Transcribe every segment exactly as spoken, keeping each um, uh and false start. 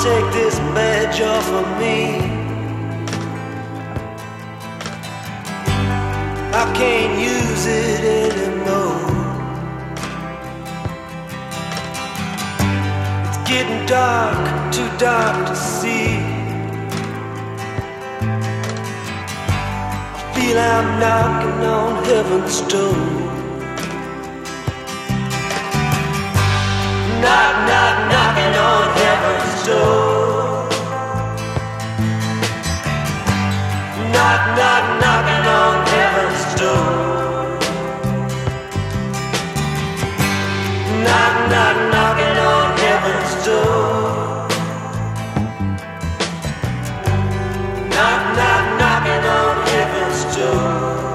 take this badge off of me. I can't use it anymore. It's getting dark, too dark to see. I feel I'm knocking on heaven's door. Knock, knock, knocking on heaven's door. Knock, knock, knocking on heaven's door. Knock, knock, knocking on heaven's door. Knock, knock, knocking on heaven's door.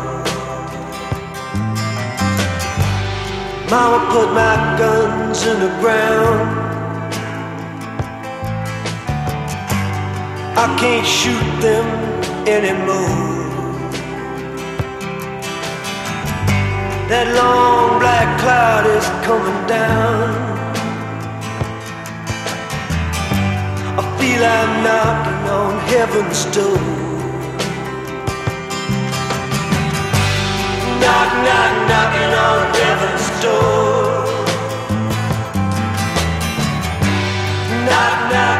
Mama put my guns in the ground. I can't shoot them anymore. That long black cloud is coming down. I feel I'm knocking on heaven's door. Knock, knock, knocking on heaven's door. Knock, knock.